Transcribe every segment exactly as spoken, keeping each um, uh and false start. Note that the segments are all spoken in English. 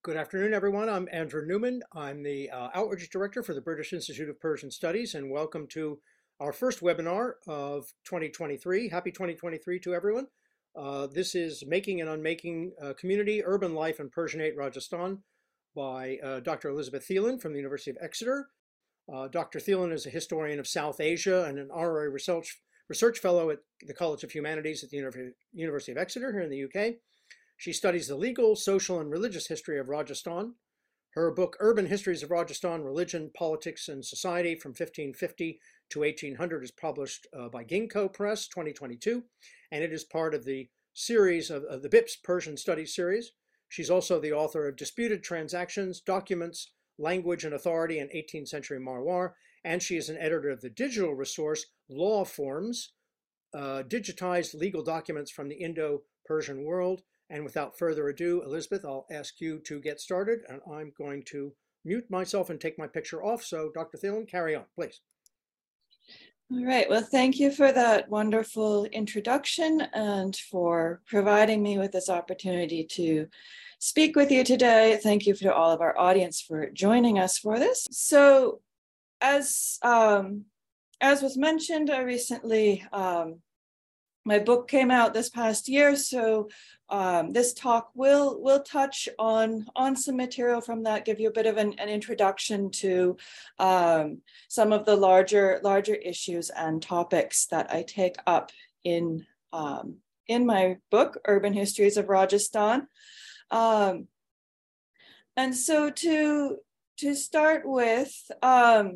Good afternoon, everyone. I'm Andrew Newman. I'm the uh, Outreach Director for the British Institute of Persian Studies, and welcome to our first webinar of twenty twenty-three. Happy twenty twenty-three to everyone. Uh, this is Making and Unmaking uh, Community, Urban Life in Persianate Rajasthan by uh, Doctor Elizabeth Thielen from the University of Exeter. Uh, Doctor Thielen is a historian of South Asia and an honorary research, research fellow at the College of Humanities at the University of Exeter here in the U K. She studies the legal, social, and religious history of Rajasthan. Her book, Urban Histories of Rajasthan, Religion, Politics, and Society from fifteen fifty to eighteen hundred is published uh, by Ginkgo Press, twenty twenty-two, and it is part of the series of, of the B I P S Persian Studies series. She's also the author of Disputed Transactions, Documents, Language and Authority in eighteenth Century Marwar, and she is an editor of the digital resource Law Forms, uh, Digitized Legal Documents from the Indo-Persian World. And without further ado, Elizabeth, I'll ask you to get started, and I'm going to mute myself and take my picture off. So Doctor Thielen, carry on, please. All right, well, thank you for that wonderful introduction and for providing me with this opportunity to speak with you today. Thank you to all of our audience for joining us for this. So as, um, as was mentioned, I recently, um, my book came out this past year, so um, this talk will will touch on on some material from that, give you a bit of an, an introduction to um, some of the larger larger issues and topics that I take up in um, in my book, Urban Histories of Rajasthan. Um, and so to to start with. Um,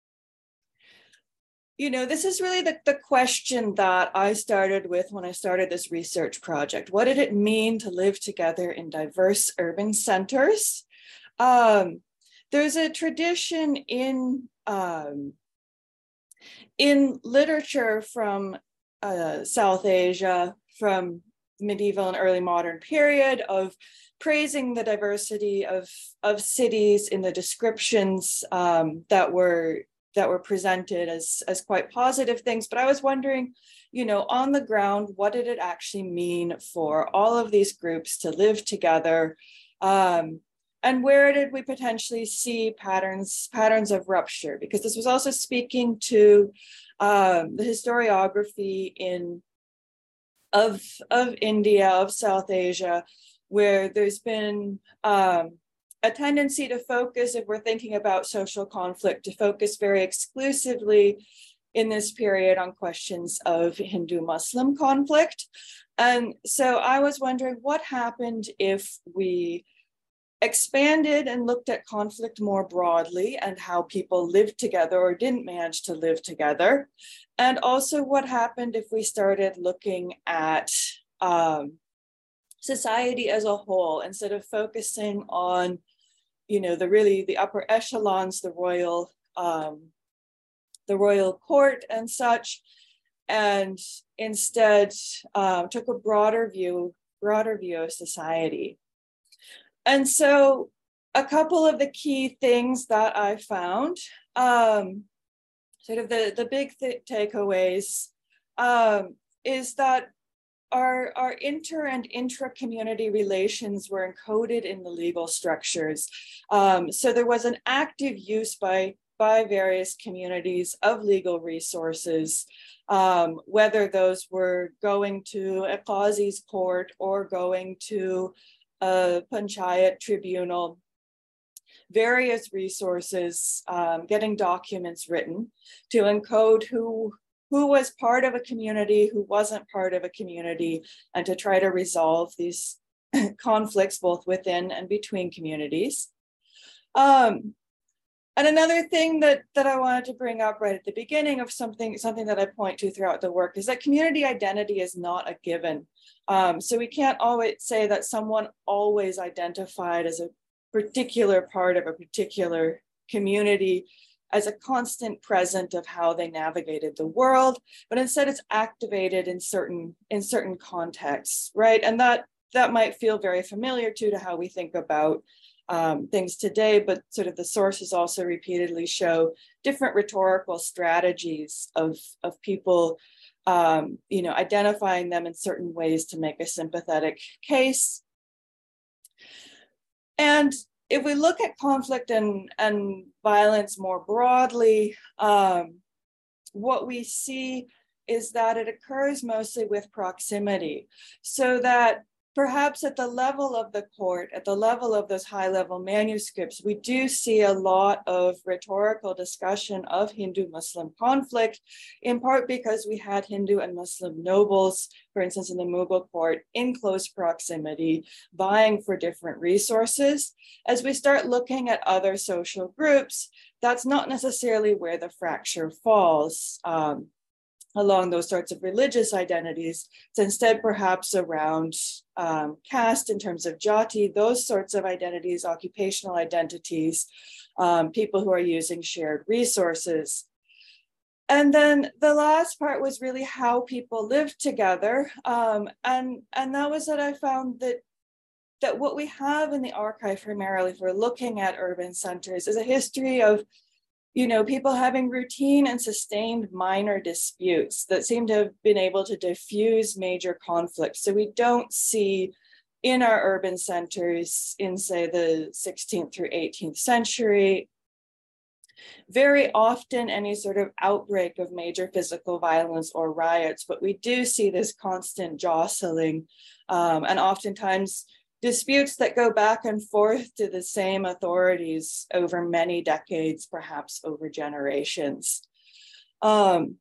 You know, this is really the, the question that I started with when I started this research project. What did it mean to live together in diverse urban centers? Um, there's a tradition in, um, in literature from uh, South Asia, from the medieval and early modern period, of praising the diversity of, of cities in the descriptions um, that were that were presented as, as quite positive things. But I was wondering, you know, on the ground, what did it actually mean for all of these groups to live together? Um, and where did we potentially see patterns, patterns of rupture? Because this was also speaking to um, the historiography in, of, of India, of South Asia, where there's been, um, a tendency to focus, if we're thinking about social conflict, to focus very exclusively in this period on questions of Hindu-Muslim conflict. And so I was wondering what happened if we expanded and looked at conflict more broadly and how people lived together or didn't manage to live together. And also what happened if we started looking at um, society as a whole, instead of focusing on you know, the really, the upper echelons, the royal, um, the royal court and such, and instead um, took a broader view, broader view of society. And so a couple of the key things that I found, um, sort of the, the big th takeaways, um, is that Our, our inter and intra-community relations were encoded in the legal structures. Um, so there was an active use by, by various communities of legal resources, um, whether those were going to a qazi's court or going to a panchayat tribunal, various resources, um, getting documents written to encode who who was part of a community, who wasn't part of a community, and to try to resolve these conflicts both within and between communities. Um, and another thing that, that I wanted to bring up right at the beginning of something, something that I point to throughout the work is that community identity is not a given. Um, so we can't always say that someone always identified as a particular part of a particular community as a constant present of how they navigated the world, but instead it's activated in certain in certain contexts, right? And that that might feel very familiar too to how we think about um, things today, but sort of the sources also repeatedly show different rhetorical strategies of, of people, um, you know, identifying them in certain ways to make a sympathetic case. And if we look at conflict and, and violence more broadly, um, what we see is that it occurs mostly with proximity. So that perhaps at the level of the court, at the level of those high-level manuscripts, we do see a lot of rhetorical discussion of Hindu-Muslim conflict, in part because we had Hindu and Muslim nobles, for instance, in the Mughal court, in close proximity, vying for different resources. As we start looking at other social groups, that's not necessarily where the fracture falls. Um, along those sorts of religious identities. It's instead perhaps around um, caste in terms of jati, those sorts of identities, occupational identities, um, people who are using shared resources. And then the last part was really how people lived together. Um, and, and that was that I found that that what we have in the archive primarily for looking at urban centers is a history of you know, people having routine and sustained minor disputes that seem to have been able to diffuse major conflicts. So we don't see in our urban centers in, say, the sixteenth through eighteenth century, very often any sort of outbreak of major physical violence or riots, but we do see this constant jostling um, and oftentimes disputes that go back and forth to the same authorities over many decades, perhaps over generations. Um,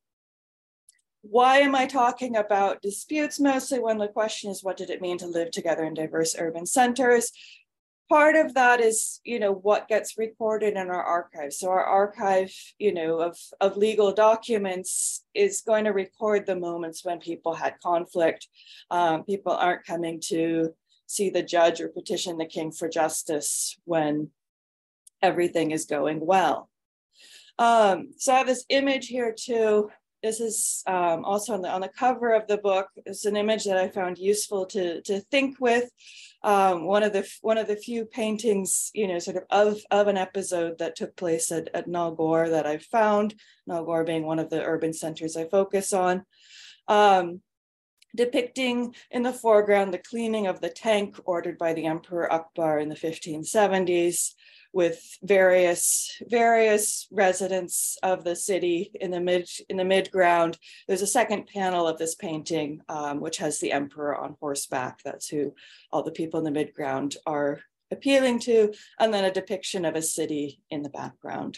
why am I talking about disputes mostly when the question is, what did it mean to live together in diverse urban centers? Part of that is, you know, what gets recorded in our archive. So our archive, you know, of, of legal documents is going to record the moments when people had conflict. Um, people aren't coming to see the judge or petition the king for justice when everything is going well. Um, so I have this image here too. This is um, also on the, on the cover of the book. It's an image that I found useful to, to think with. Um, one of the one of the few paintings, you know, sort of of, of an episode that took place at, at Nalgor that I found, Nalgor being one of the urban centers I focus on. Um, depicting in the foreground the cleaning of the tank ordered by the Emperor Akbar in the fifteen seventies, with various various residents of the city in the mid in the mid-ground. There's a second panel of this painting, um, which has the emperor on horseback. That's who all the people in the mid-ground are appealing to, and then a depiction of a city in the background,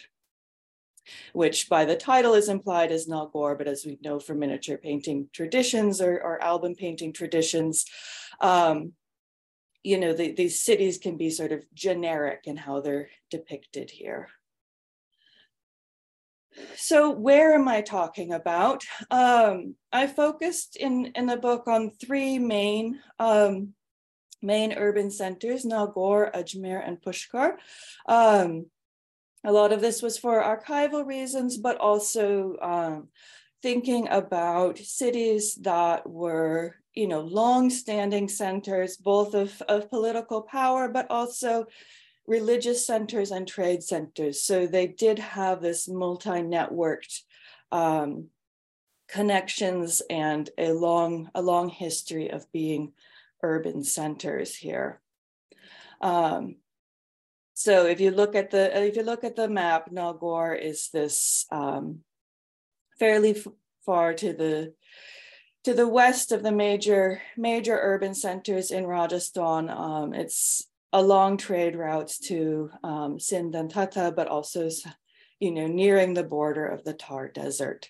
which by the title is implied as Nalgor, but as we know from miniature painting traditions or, or album painting traditions, um, you know, the, these cities can be sort of generic in how they're depicted here. So where am I talking about? Um, I focused in, in the book on three main, um, main urban centers, Nalgor, Ajmer, and Pushkar. Um, A lot of this was for archival reasons, but also um, thinking about cities that were, you know, long-standing centers, both of, of political power, but also religious centers and trade centers. So they did have this multi-networked um, connections and a long, a long history of being urban centers here. Um, So if you look at the if you look at the map, Nalgor is this um, fairly far to the to the west of the major major urban centers in Rajasthan. Um, it's along trade routes to um, Sindh and Tata, but also, you know, nearing the border of the Thar Desert.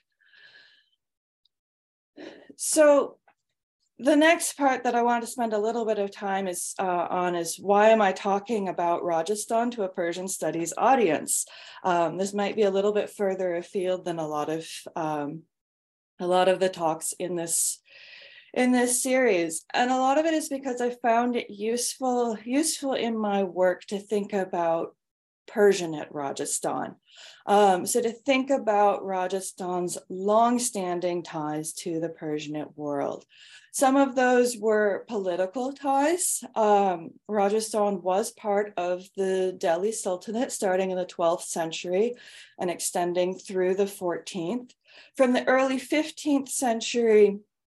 So the next part that I want to spend a little bit of time is uh, on is why am I talking about Rajasthan to a Persian studies audience? Um, this might be a little bit further afield than a lot of um, a lot of the talks in this in this series, and a lot of it is because I found it useful useful in my work to think about Persianate Rajasthan. Um, so to think about Rajasthan's long-standing ties to the Persianate world. Some of those were political ties. Um, Rajasthan was part of the Delhi Sultanate starting in the twelfth century and extending through the fourteenth. From the early fifteenth century,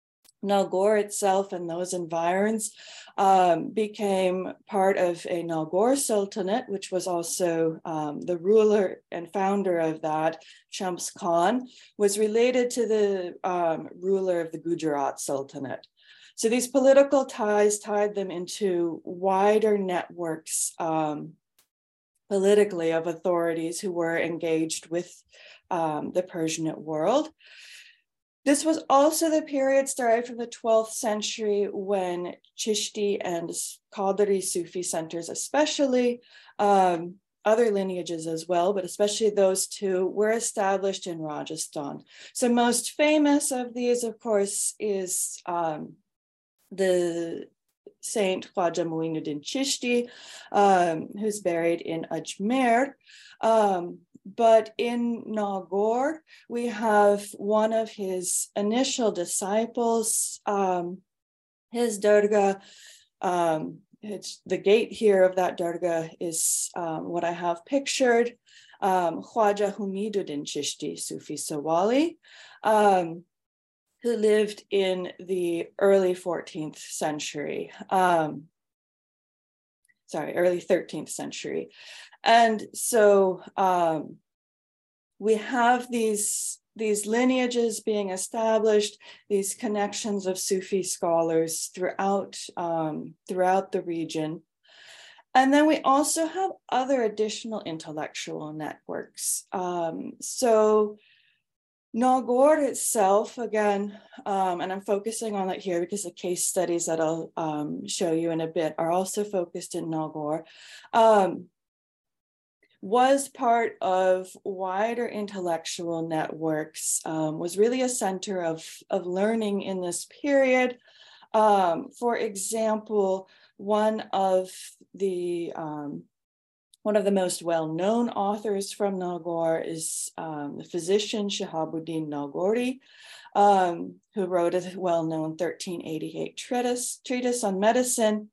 Nalgor itself and those environs um, became part of a Nalgor Sultanate, which was also um, the ruler and founder of that, Shams Khan, was related to the um, ruler of the Gujarat Sultanate. So these political ties tied them into wider networks um, politically of authorities who were engaged with um, the Persianate world. This was also the period started from the twelfth century when Chishti and Qadri Sufi centers, especially um, other lineages as well, but especially those two, were established in Rajasthan. So most famous of these, of course, is um, the Saint Khwaja Muinuddin Chishti, um, who's buried in Ajmer. Um, But in Nalgor, we have one of his initial disciples, um, his dargah. Um, it's the gate here of that dargah is um, what I have pictured, um, Khwaja Humiduddin Chishti Sufi Sawali, um, who lived in the early fourteenth century. Um, sorry, early thirteenth century. And so um, we have these, these lineages being established, these connections of Sufi scholars throughout, um, throughout the region. And then we also have other additional intellectual networks. Um, so Nalgor itself, again, um, and I'm focusing on it here because the case studies that I'll um, show you in a bit are also focused in Nalgor. Um, was part of wider intellectual networks, um, was really a center of, of learning in this period. Um, for example, one of the um, one of the most well-known authors from Nalgor is um, the physician Shahabuddin Nalgori, um, who wrote a well-known thirteen eighty-eight treatise, treatise on medicine.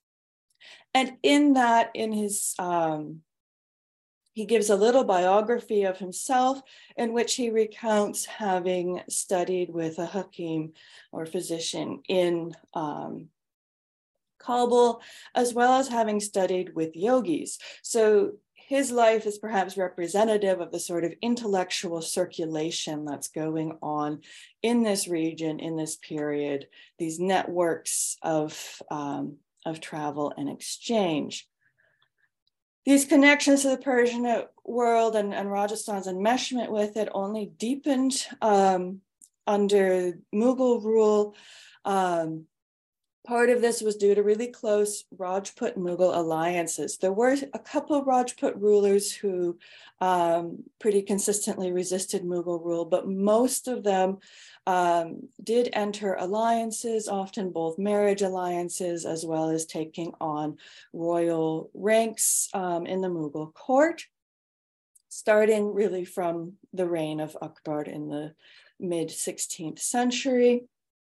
And in that, in his um, he gives a little biography of himself in which he recounts having studied with a hakim or physician in um, Kabul, as well as having studied with yogis. So his life is perhaps representative of the sort of intellectual circulation that's going on in this region, in this period, these networks of, um, of travel and exchange. These connections to the Persian world and, and Rajasthan's enmeshment with it only deepened um, under Mughal rule. Um, part of this was due to really close Rajput-Mughal alliances. There were a couple of Rajput rulers who um, pretty consistently resisted Mughal rule, but most of them um, did enter alliances, often both marriage alliances, as well as taking on royal ranks um, in the Mughal court, starting really from the reign of Akbar in the mid sixteenth century.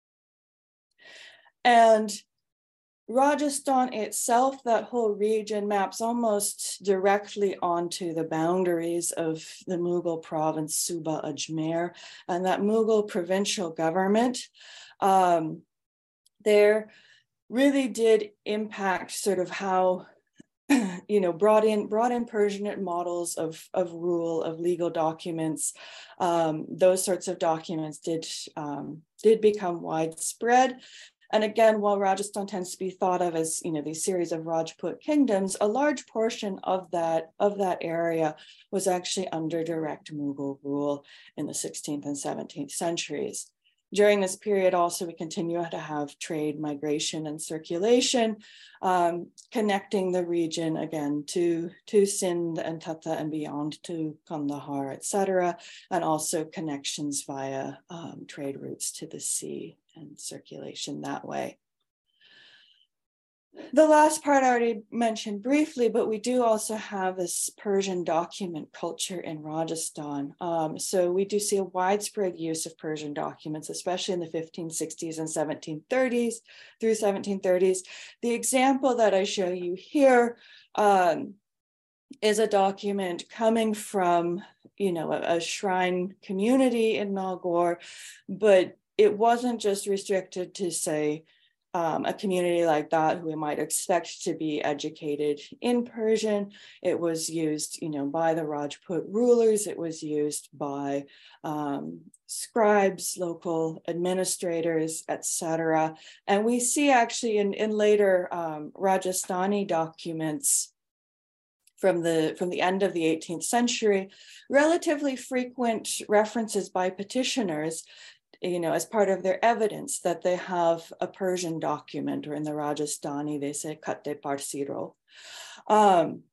And Rajasthan itself, that whole region, maps almost directly onto the boundaries of the Mughal province, Suba Ajmer, and that Mughal provincial government um, there really did impact sort of how, you know, brought in brought in Persianate models of, of rule, of legal documents. Um, those sorts of documents did, um, did become widespread. And again, while Rajasthan tends to be thought of as, you know, these series of Rajput kingdoms, a large portion of that, of that area was actually under direct Mughal rule in the sixteenth and seventeenth centuries. During this period also, we continue to have trade, migration, and circulation, um, connecting the region again to, to Sindh and Tata and beyond to Kandahar, et cetera, and also connections via um, trade routes to the sea and circulation that way. The last part I already mentioned briefly, but we do also have this Persian document culture in Rajasthan. Um, so we do see a widespread use of Persian documents, especially in the fifteen sixties and seventeen thirties through seventeen thirties. The example that I show you here um, is a document coming from, you know, a, a shrine community in Nalgor, but it wasn't just restricted to, say, um, a community like that who we might expect to be educated in Persian. It was used, you know, by the Rajput rulers. It was used by um, scribes, local administrators, et cetera. And we see actually in, in later um, Rajasthani documents from the, from the end of the eighteenth century, relatively frequent references by petitioners, you know, as part of their evidence that they have a Persian document, or in the Rajasthani, they say Khatte Parsiro. Um,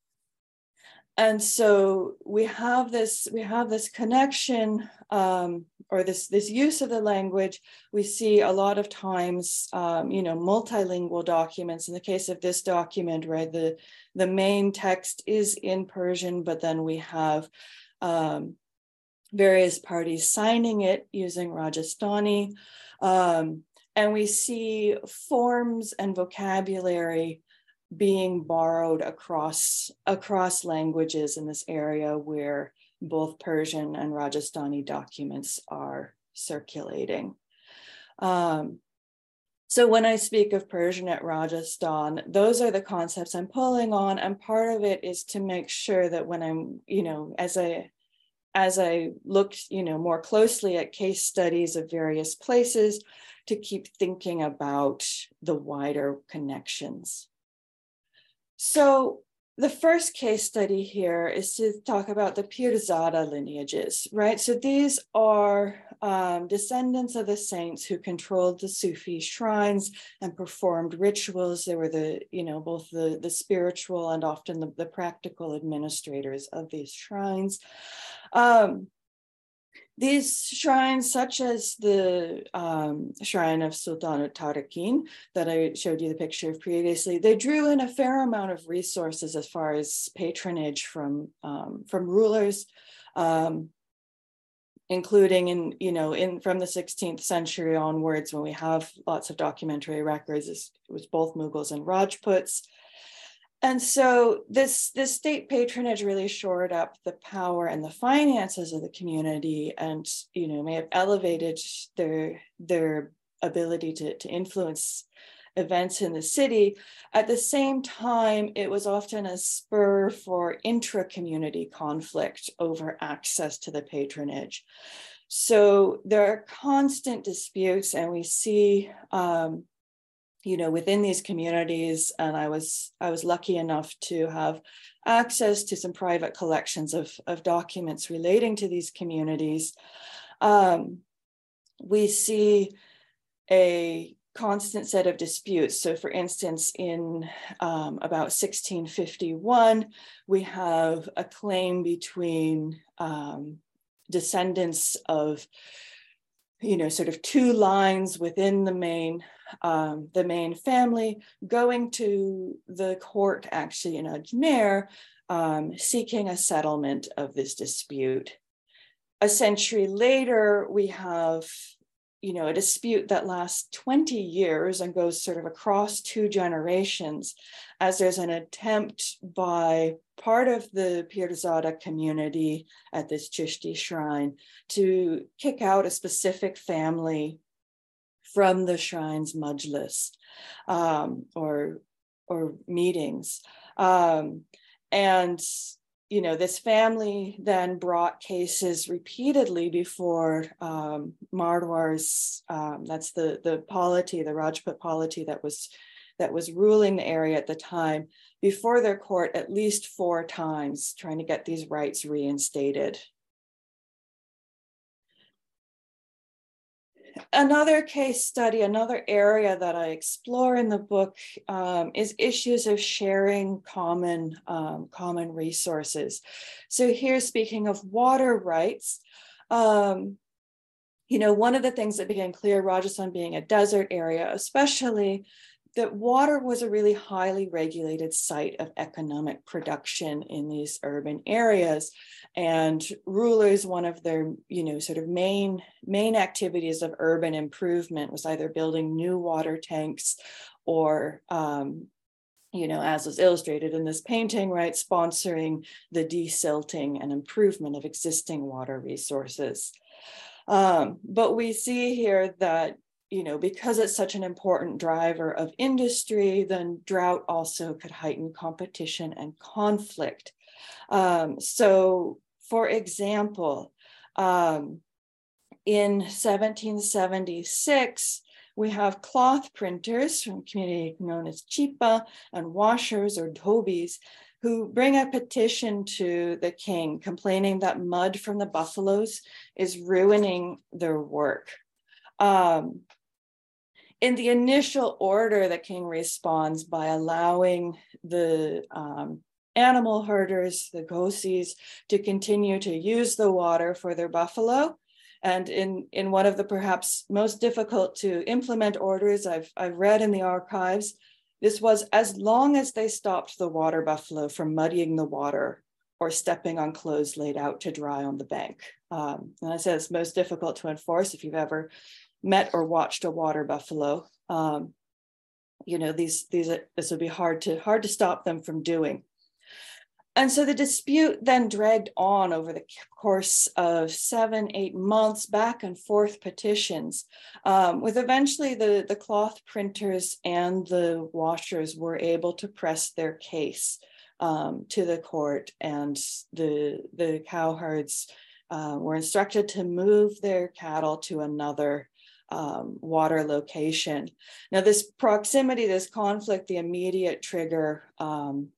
and so we have this, we have this connection, um, or this, this use of the language. We see a lot of times, um, you know, multilingual documents. In the case of this document, right, the, the main text is in Persian, but then we have um, various parties signing it using Rajasthani. Um, and we see forms and vocabulary being borrowed across, across languages in this area where both Persian and Rajasthani documents are circulating. Um, so when I speak of Persian at Rajasthan, those are the concepts I'm pulling on. And part of it is to make sure that when I'm, you know, as I, as I looked, you know, more closely at case studies of various places, to keep thinking about the wider connections. So the first case study here is to talk about the Pirzada lineages, right? So these are um, descendants of the saints who controlled the Sufi shrines and performed rituals. They were the, you know, both the, the spiritual and often the, the practical administrators of these shrines. Um, These shrines, such as the um, shrine of Sultan Tarakin that I showed you the picture of previously, they drew in a fair amount of resources as far as patronage from, um, from rulers, um, including in, you know, in from the sixteenth century onwards, when we have lots of documentary records, it was both Mughals and Rajputs. And so this, this state patronage really shored up the power and the finances of the community, and, you know, may have elevated their, their ability to, to influence events in the city. At the same time, it was often a spur for intra-community conflict over access to the patronage. So there are constant disputes, and we see um, you know, within these communities, and I was I was lucky enough to have access to some private collections of, of documents relating to these communities. Um, we see a constant set of disputes. So for instance, in um, about sixteen fifty-one, we have a claim between um, descendants of, you know, sort of two lines within the main um, the main family going to the court actually in Ajmer, um, seeking a settlement of this dispute. A century later, we have, you know, a dispute that lasts twenty years and goes sort of across two generations, as there's an attempt by part of the Pirzada community at this Chishti shrine to kick out a specific family from the shrine's majlis, um, or, or meetings. Um, and, you know, this family then brought cases repeatedly before um, Marwar's, um, that's the, the polity, the Rajput polity that was, that was ruling the area at the time, before their court at least four times, trying to get these rights reinstated. Another case study, another area that I explore in the book um, is issues of sharing common, um, common resources. So here, speaking of water rights, um, you know, one of the things that became clear, Rajasthan being a desert area, especially, that water was a really highly regulated site of economic production in these urban areas. And rulers, one of their, you know, sort of main, main activities of urban improvement was either building new water tanks or, um, you know, as was illustrated in this painting, right, sponsoring the desilting and improvement of existing water resources. Um, but we see here that, you know, because it's such an important driver of industry, then drought also could heighten competition and conflict. Um, so, for example, um, in seventeen seventy-six, we have cloth printers from a community known as Chipa and washers or dhobis who bring a petition to the king complaining that mud from the buffaloes is ruining their work. Um, in the initial order, the king responds by allowing the um, animal herders, the gosis, to continue to use the water for their buffalo. And in, in one of the perhaps most difficult to implement orders I've, I've read in the archives, this was as long as they stopped the water buffalo from muddying the water or stepping on clothes laid out to dry on the bank. Um, and I said it's most difficult to enforce if you've ever met or watched a water buffalo. Um, you know, these, these, this would be hard to, hard to stop them from doing. And so the dispute then dragged on over the course of seven, eight months, back and forth petitions, um, with eventually the, the cloth printers and the washers were able to press their case um, to the court, and the, the cowherds uh, were instructed to move their cattle to another um, water location. Now, this proximity, this conflict, the immediate trigger, um,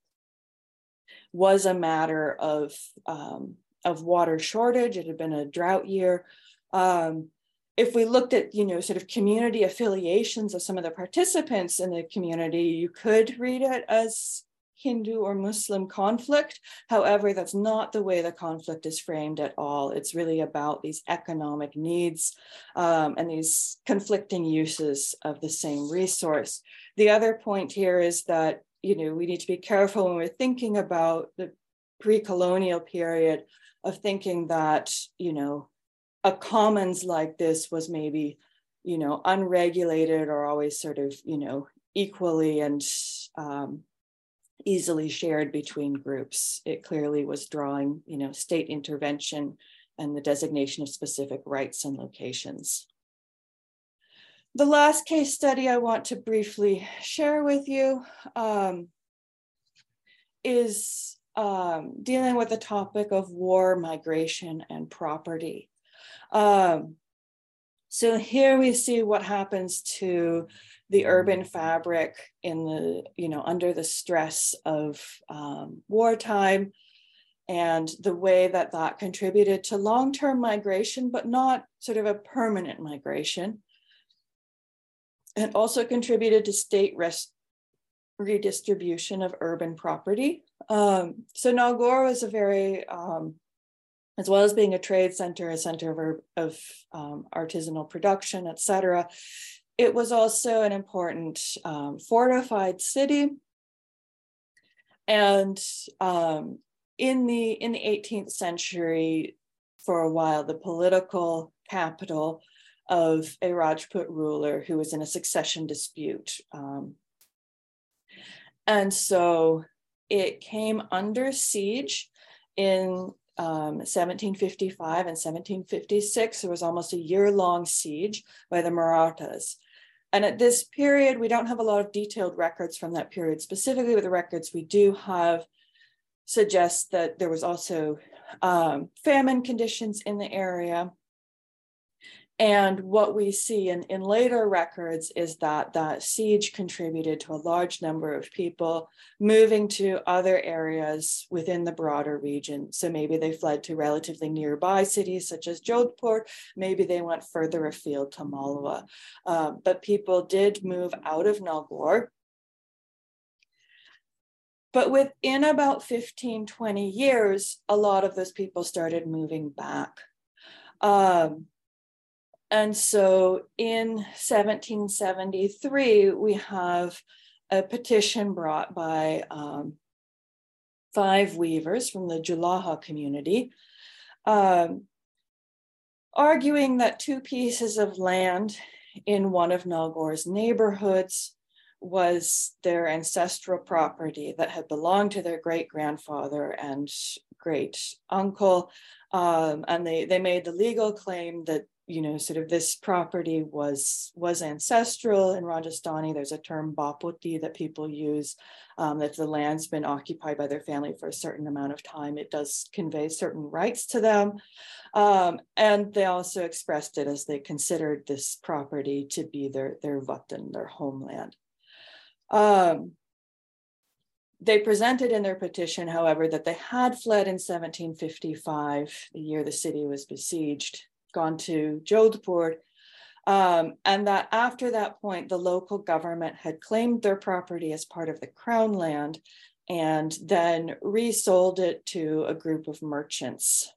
was a matter of, um, of water shortage. It had been a drought year. Um, if we looked at, you know, sort of community affiliations of some of the participants in the community, you could read it as Hindu or Muslim conflict. However, that's not the way the conflict is framed at all. It's really about these economic needs um, and these conflicting uses of the same resource. The other point here is that, you know, we need to be careful when we're thinking about the pre-colonial period of thinking that, you know, a commons like this was maybe, you know, unregulated or always sort of, you know, equally and um, easily shared between groups. It clearly was drawing, you know, state intervention and the designation of specific rights and locations. The last case study I want to briefly share with you um, is um, dealing with the topic of war, migration, and property. Um, so here we see what happens to the urban fabric in the, you know, under the stress of um, wartime, and the way that that contributed to long-term migration, but not sort of a permanent migration. It also contributed to state res- redistribution of urban property. Um, so Nalgor was a very, um, as well as being a trade center, a center of, of um, artisanal production, et cetera, it was also an important um, fortified city. And um, in the in the eighteenth century, for a while, the political capital of a Rajput ruler who was in a succession dispute. Um, and so it came under siege in um, seventeen fifty-five and seventeen fifty-six. There was almost a year-long siege by the Marathas. And at this period, we don't have a lot of detailed records from that period specifically, but the records we do have suggest that there was also um, famine conditions in the area. And what we see in, in later records is that that siege contributed to a large number of people moving to other areas within the broader region. So maybe they fled to relatively nearby cities such as Jodhpur, maybe they went further afield to Malwa. Uh, but people did move out of Nalgor. But within about fifteen, twenty years, a lot of those people started moving back. Um, And so in seventeen seventy-three, we have a petition brought by um, five weavers from the Julaha community, um, arguing that two pieces of land in one of Nalgor's neighborhoods was their ancestral property that had belonged to their great-grandfather and great-uncle. Um, and they, they made the legal claim that, you know, sort of this property was was ancestral. In Rajasthani, there's a term bapoti that people use. Um, if the land's been occupied by their family for a certain amount of time, it does convey certain rights to them. Um, and they also expressed it as they considered this property to be their, their vatan, their homeland. Um, They presented in their petition, however, that they had fled in seventeen fifty-five, the year the city was besieged, gone to Jodhpur, um, and that after that point, the local government had claimed their property as part of the crown land and then resold it to a group of merchants.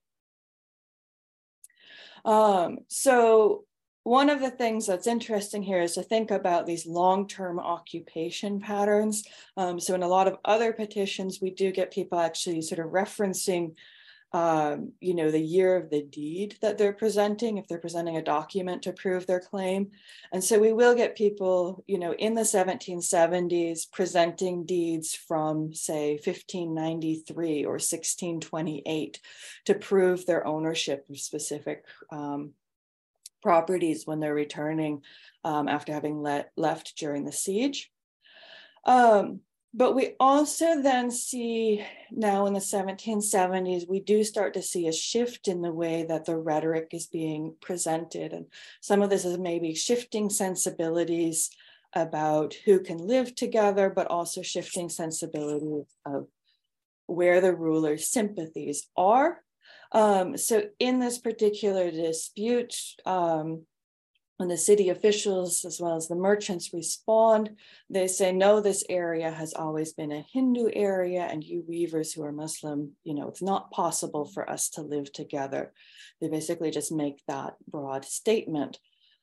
Um, so one of the things that's interesting here is to think about these long-term occupation patterns. Um, so in a lot of other petitions, we do get people actually sort of referencing Um, you know, the year of the deed that they're presenting, if they're presenting a document to prove their claim. And so we will get people, you know, in the seventeen seventies presenting deeds from, say, fifteen ninety-three or sixteen twenty-eight to prove their ownership of specific um, properties when they're returning um, after having let, left during the siege. Um, But we also then see now in the seventeen seventies, we do start to see a shift in the way that the rhetoric is being presented. And some of this is maybe shifting sensibilities about who can live together, but also shifting sensibilities of where the ruler's sympathies are. Um, so in this particular dispute, um, when the city officials as well as the merchants respond, they say, no, this area has always been a Hindu area, and you weavers who are Muslim, you know, it's not possible for us to live together. They basically just make that broad statement.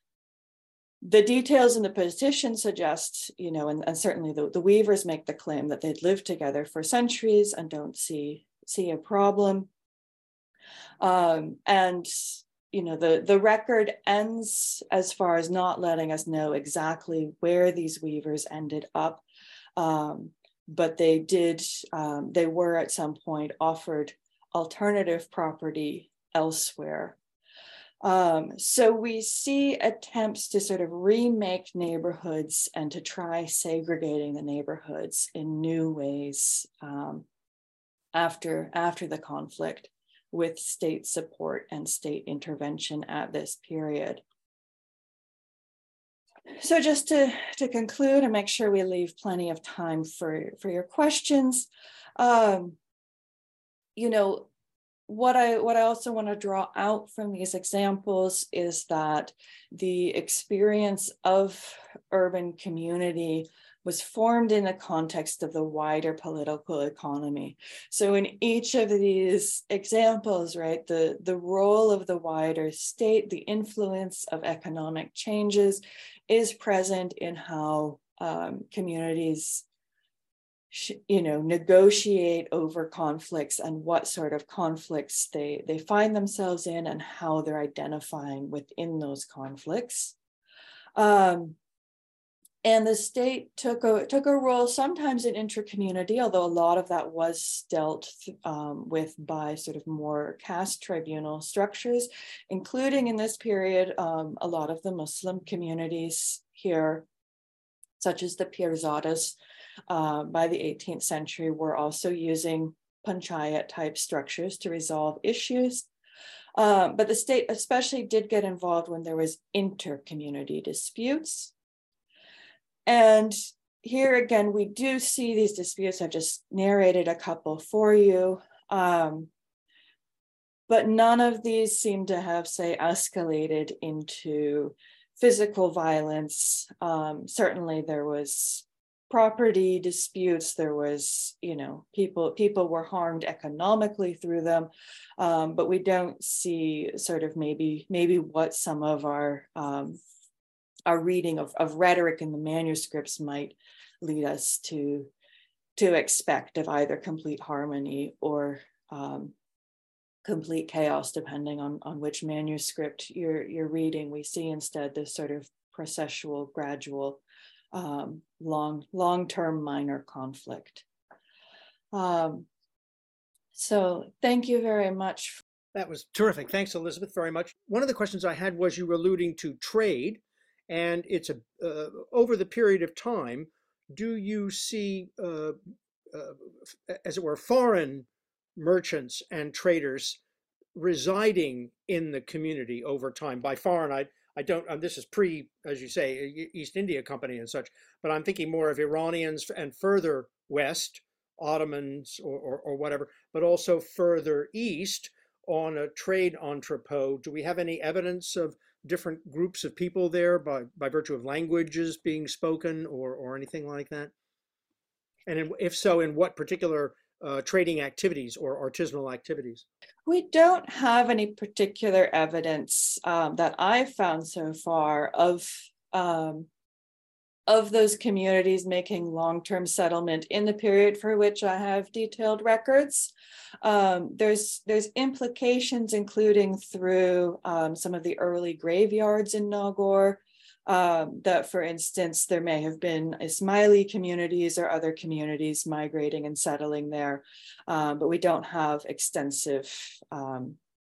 The details in the petition suggest, you know, and, and certainly the, the weavers make the claim that they'd lived together for centuries and don't see, see a problem. Um, and you know, the, the record ends as far as not letting us know exactly where these weavers ended up. Um, but they did, um, they were at some point offered alternative property elsewhere. Um, so we see attempts to sort of remake neighborhoods and to try segregating the neighborhoods in new ways um, after, after the conflict, with state support and state intervention at this period. So just to, to conclude and make sure we leave plenty of time for, for your questions, um, you know, what I, what I also want to draw out from these examples is that the experience of urban community was formed in the context of the wider political economy. So in each of these examples, right, the, the role of the wider state, the influence of economic changes is present in how um, communities, you know, negotiate over conflicts and what sort of conflicts they, they find themselves in and how they're identifying within those conflicts. Um, And the state took a, took a role sometimes in intra-community, although a lot of that was dealt um, with by sort of more caste tribunal structures, including in this period, um, a lot of the Muslim communities here, such as the Pirzadas, uh, by the eighteenth century, were also using panchayat type structures to resolve issues. Um, but the state especially did get involved when there was inter-community disputes. And here again, we do see these disputes. I've just narrated a couple for you. Um, but none of these seem to have, say, escalated into physical violence. Um, certainly there was property disputes. There was, you know, people, people were harmed economically through them. Um, but we don't see sort of maybe, maybe what some of our um, our reading of, of rhetoric in the manuscripts might lead us to, to expect of either complete harmony or um, complete chaos, depending on, on which manuscript you're, you're reading. We see instead this sort of processual, gradual, um, long, long-term minor conflict. Um, so thank you very much. That was terrific. Thanks, Elizabeth, very much. One of the questions I had was you were alluding to trade, and it's a uh, over the period of time, do you see, uh, uh, as it were, foreign merchants and traders residing in the community over time? By foreign, I I don't. Um, this is pre, as you say, E- East India Company and such, but I'm thinking more of Iranians and further west, Ottomans or, or, or whatever, but also further east on a trade entrepot. Do we have any evidence of different groups of people there by, by virtue of languages being spoken or, or anything like that? And in, if so, in what particular uh, trading activities or artisanal activities? We don't have any particular evidence um, that I've found so far of um, of those communities making long-term settlement in the period for which I have detailed records. Um, there's there's implications, including through um, some of the early graveyards in Nagaur, um, that, for instance, there may have been Ismaili communities or other communities migrating and settling there, um, but we don't have extensive um,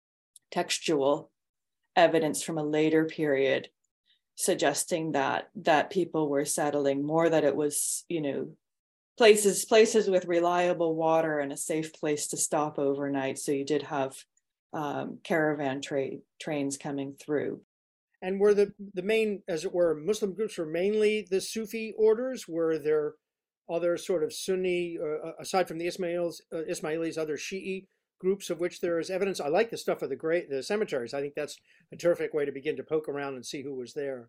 textual evidence from a later period suggesting that that people were settling more, that it was, you know, places places with reliable water and a safe place to stop overnight. So you did have um, caravan trade trains coming through. And were the the main, as it were, Muslim groups were mainly the Sufi orders? Were there other sort of Sunni, uh, aside from the Ismailis, uh, Ismailis, other Shi'i groups of which there is evidence? I like the stuff of the great the cemeteries. I think that's a terrific way to begin to poke around and see who was there.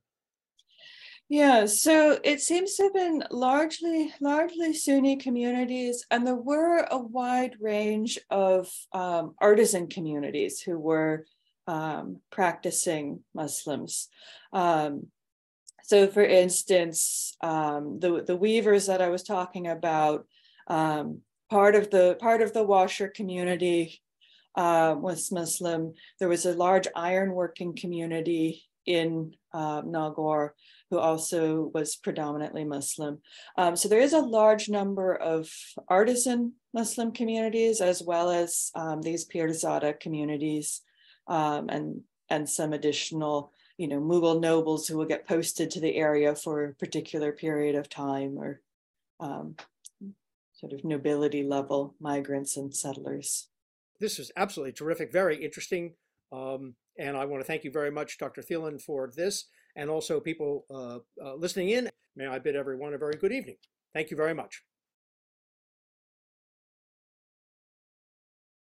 Yeah, so it seems to have been largely largely Sunni communities, and there were a wide range of um, artisan communities who were um, practicing Muslims. Um, so, for instance, um, the the weavers that I was talking about, um, part of the part of the washer community uh, was Muslim. There was a large ironworking community in uh, Nagaur, who also was predominantly Muslim. Um, so there is a large number of artisan Muslim communities, as well as um, these Pirzada communities, um, and, and some additional, you know, Mughal nobles who will get posted to the area for a particular period of time, or um, sort of nobility level migrants and settlers. This is absolutely terrific, very interesting. Um, and I want to thank you very much, Doctor Thielen, for this, and also people uh, uh, listening in. May I bid everyone a very good evening. Thank you very much.